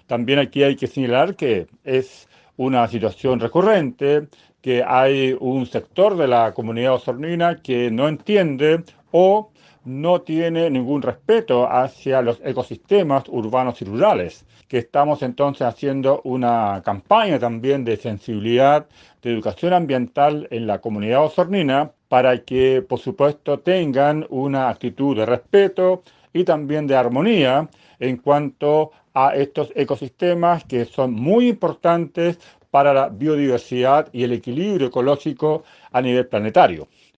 También aquí hay que señalar que es una situación recurrente, que hay un sector de la comunidad osornina que no entiende o no tiene ningún respeto hacia los ecosistemas urbanos y rurales, que estamos entonces haciendo una campaña también de sensibilidad, de educación ambiental en la comunidad osornina para que, por supuesto, tengan una actitud de respeto y también de armonía en cuanto a estos ecosistemas que son muy importantes para la biodiversidad y el equilibrio ecológico a nivel planetario.